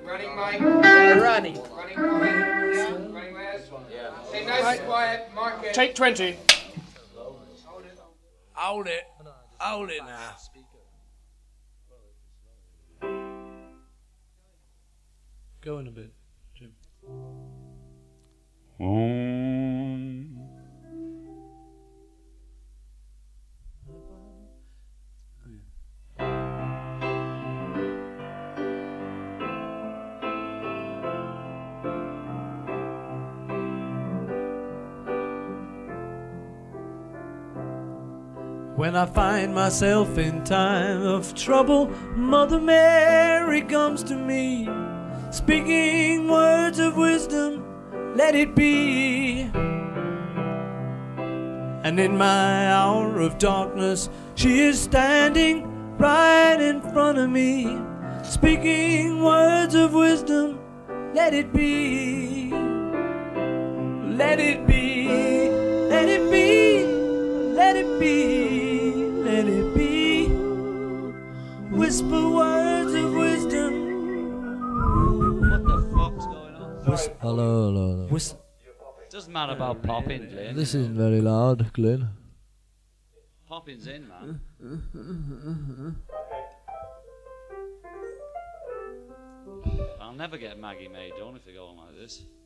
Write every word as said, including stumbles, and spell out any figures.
Running, Mike. Yeah, running. Running, Colin. Yeah, running, Les. Yeah. Say nice Right. and quiet. Mark it. Take twenty. Hold it. Hold it now. Go in a bit, Jim. Home. When I find myself in time of trouble, Mother Mary comes to me, speaking words of wisdom, let it be. And in my hour of darkness, she is standing right in front of me, speaking words of wisdom, let it be. Let it be, let it be, let it be, let it be. Whisper words of wisdom. What the fuck's going on? Whis- Hello, hello, hello. whis- Doesn't matter about popping, Glenn. This isn't very loud, Glenn. Popping's in, man. I'll never get Maggie May done if they go on like this.